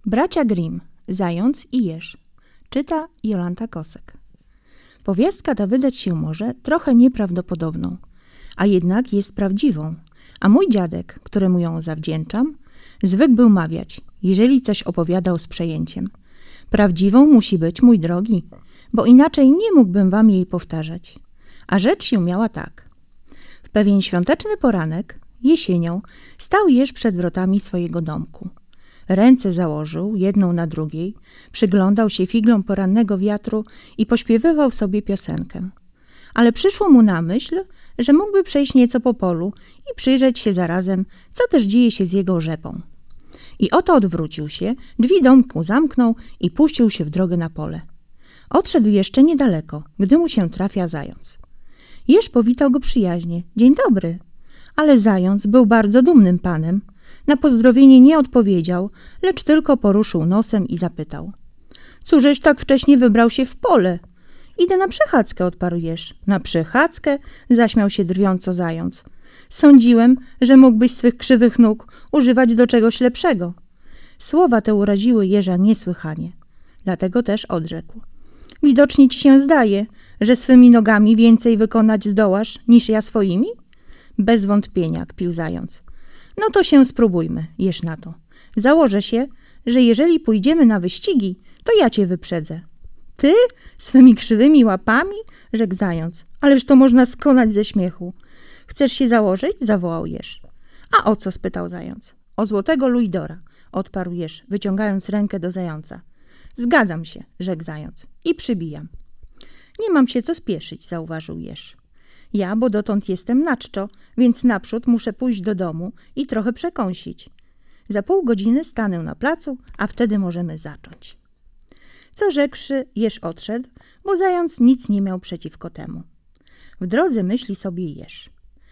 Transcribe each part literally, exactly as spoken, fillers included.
Bracia Grimm, Zając i jeż. Czyta Jolanta Kosek. Powiastka ta wydać się może trochę nieprawdopodobną, a jednak jest prawdziwą. A mój dziadek, któremu ją zawdzięczam, zwykł był mawiać, jeżeli coś opowiadał z przejęciem. Prawdziwą musi być, mój drogi, bo inaczej nie mógłbym wam jej powtarzać. A rzecz się miała tak. W pewien świąteczny poranek, jesienią, stał jeż przed wrotami swojego domku. Ręce założył, jedną na drugiej, przyglądał się figlom porannego wiatru i pośpiewywał sobie piosenkę. Ale przyszło mu na myśl, że mógłby przejść nieco po polu i przyjrzeć się zarazem, co też dzieje się z jego rzepą. I oto odwrócił się, drzwi domku zamknął i puścił się w drogę na pole. Odszedł jeszcze niedaleko, gdy mu się trafia zając. Jeż powitał go przyjaźnie. Dzień dobry. Ale zając był bardzo dumnym panem. Na pozdrowienie nie odpowiedział, lecz tylko poruszył nosem i zapytał. Cóżeś tak wcześnie wybrał się w pole? Idę na przechadzkę, odparł jeż. Na przechadzkę? Zaśmiał się drwiąco zając. Sądziłem, że mógłbyś swych krzywych nóg używać do czegoś lepszego. Słowa te uraziły jeża niesłychanie. Dlatego też odrzekł. Widocznie ci się zdaje, że swymi nogami więcej wykonać zdołasz niż ja swoimi? Bez wątpienia, kpił zając. No to się spróbujmy, jeż na to. Założę się, że jeżeli pójdziemy na wyścigi, to ja cię wyprzedzę. Ty? Swymi krzywymi łapami? Rzekł zając. Ależ to można skonać ze śmiechu. Chcesz się założyć? Zawołał jeż. A o co? Spytał zając. O złotego luidora, odparł jeż, wyciągając rękę do zająca. Zgadzam się, rzekł zając i przybijam. Nie mam się co spieszyć, zauważył jeż. Ja, bo dotąd jestem na czczo, więc naprzód muszę pójść do domu i trochę przekąsić. Za pół godziny stanę na placu, a wtedy możemy zacząć. Co rzekłszy, jeż odszedł, bo zając nic nie miał przeciwko temu. W drodze myśli sobie jeż.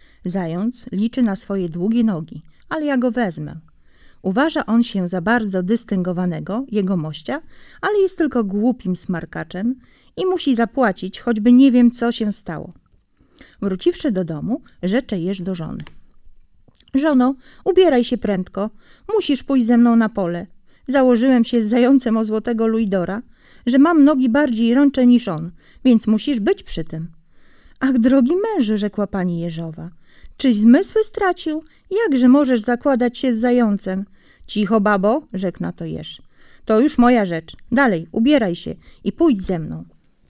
Zając liczy na swoje długie nogi, ale ja go wezmę. Uważa on się za bardzo dystyngowanego, jegomościa, ale jest tylko głupim smarkaczem i musi zapłacić, choćby nie wiem, co się stało. Wróciwszy do domu, rzecze jeż do żony. Żono, ubieraj się prędko, musisz pójść ze mną na pole. Założyłem się z zającem o złotego luidora, że mam nogi bardziej rącze niż on, więc musisz być przy tym. Ach, drogi mężu, rzekła pani jeżowa, czyś zmysły stracił? Jakże możesz zakładać się z zającem? Cicho, babo, rzekł na to jeż. To już moja rzecz. Dalej, ubieraj się i pójdź ze mną.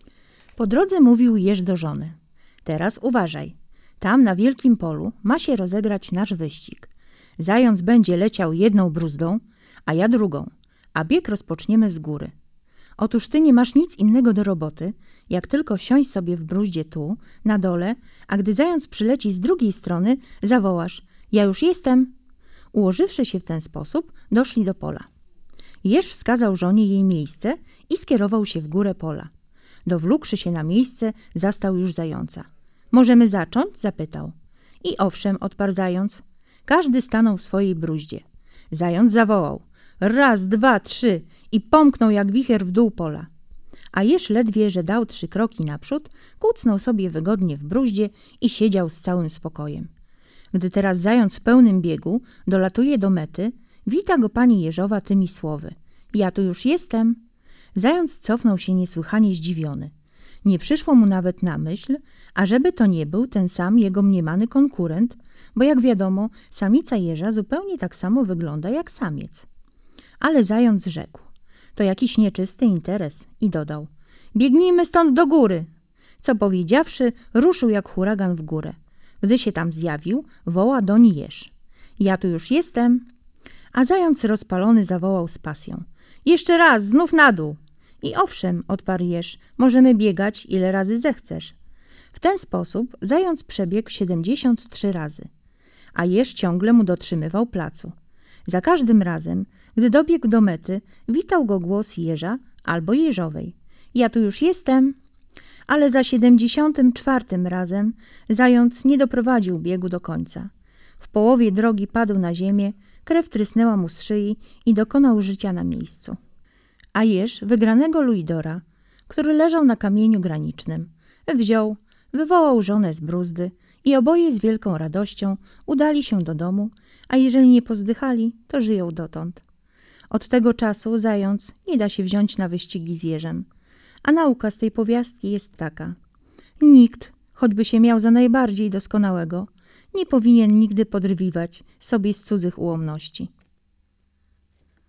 Po drodze mówił jeż do żony. Teraz uważaj. Tam na wielkim polu ma się rozegrać nasz wyścig. Zając będzie leciał jedną bruzdą, a ja drugą, a bieg rozpoczniemy z góry. Otóż ty nie masz nic innego do roboty, jak tylko siąść sobie w bruździe tu, na dole, a gdy zając przyleci z drugiej strony, zawołasz – ja już jestem. Ułożywszy się w ten sposób, doszli do pola. Jeż wskazał żonie jej miejsce i skierował się w górę pola. Dowlókłszy się na miejsce, zastał już zająca. Możemy zacząć? Zapytał. I owszem, odparł zając. Każdy stanął w swojej bruździe. Zając zawołał. Raz, dwa, trzy i pomknął jak wicher w dół pola. A jeż ledwie, że dał trzy kroki naprzód, kucnął sobie wygodnie w bruździe i siedział z całym spokojem. Gdy teraz zając w pełnym biegu dolatuje do mety, wita go pani jeżowa tymi słowy. Ja tu już jestem. Zając cofnął się niesłychanie zdziwiony. Nie przyszło mu nawet na myśl, ażeby to nie był ten sam jego mniemany konkurent, bo jak wiadomo, samica jeża zupełnie tak samo wygląda jak samiec. Ale zając rzekł, to jakiś nieczysty interes i dodał, biegnijmy stąd do góry. Co powiedziawszy, ruszył jak huragan w górę. Gdy się tam zjawił, woła doń jeż. Ja tu już jestem. A zając rozpalony zawołał z pasją. Jeszcze raz, znów na dół. I owszem, odparł jeż, możemy biegać ile razy zechcesz. W ten sposób zając przebiegł siedemdziesiąt trzy razy, a jeż ciągle mu dotrzymywał placu. Za każdym razem, gdy dobiegł do mety, witał go głos jeża albo jeżowej. Ja tu już jestem. Ale za siedemdziesiątym czwartym razem zając nie doprowadził biegu do końca. W połowie drogi padł na ziemię, krew trysnęła mu z szyi i dokonał życia na miejscu. A jeż wygranego luidora, który leżał na kamieniu granicznym, wziął, wywołał żonę z bruzdy i oboje z wielką radością udali się do domu, a jeżeli nie pozdychali, to żyją dotąd. Od tego czasu zając nie da się wziąć na wyścigi z jeżem. A nauka z tej powiastki jest taka. Nikt, choćby się miał za najbardziej doskonałego, nie powinien nigdy podrywiwać sobie z cudzych ułomności.